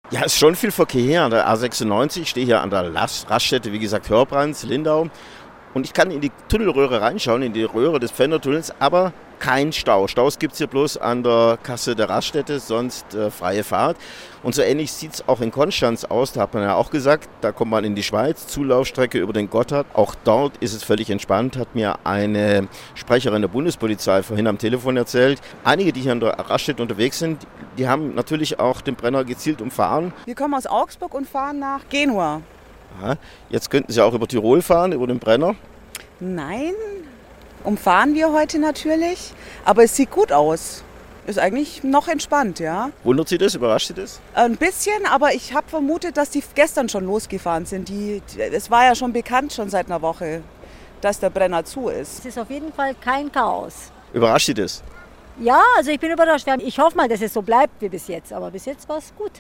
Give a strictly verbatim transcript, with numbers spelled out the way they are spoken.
Ja, es ist schon viel Verkehr hier an der A sechsundneunzig. Ich stehe hier an der Raststätte, wie gesagt, Hörbrands, Lindau. Und ich kann in die Tunnelröhre reinschauen, in die Röhre des Pfändertunnels, aber kein Stau. Staus gibt es hier bloß an der Kasse der Raststätte, sonst äh, freie Fahrt. Und so ähnlich sieht es auch in Konstanz aus. Da hat man ja auch gesagt, da kommt man in die Schweiz, Zulaufstrecke über den Gotthard. Auch dort ist es völlig entspannt, hat mir eine Sprecherin der Bundespolizei vorhin am Telefon erzählt. Einige, die hier an der Raststätte unterwegs sind, die haben natürlich auch den Brenner gezielt umfahren. Wir kommen aus Augsburg und fahren nach Genua. Aha. Jetzt könnten Sie auch über Tirol fahren, über den Brenner. Nein, umfahren wir heute natürlich, aber es sieht gut aus. Ist eigentlich noch entspannt, ja. Wundert Sie das? Überrascht Sie das? Ein bisschen, aber ich habe vermutet, dass die gestern schon losgefahren sind. Die, die, es war ja schon bekannt, schon seit einer Woche, dass der Brenner zu ist. Es ist auf jeden Fall kein Chaos. Überrascht Sie das? Ja, also ich bin überrascht. Ich hoffe mal, dass es so bleibt wie bis jetzt, aber bis jetzt war es gut.